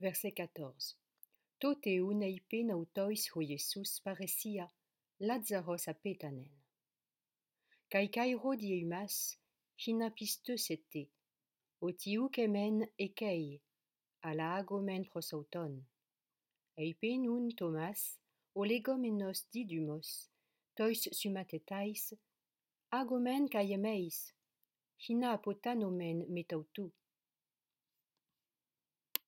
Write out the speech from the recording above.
Verset 14. Toteun eipe nautois ho Jesus paresia, Lazaros a petanen. Kai kairo dieumas, hina piste sete, otiu kemen ekei, ala agomen prosauton. Eipe nun Thomas, olegomenos didumos, tois sumatetais, agomen kaiemeis, hina apotanomen metautu.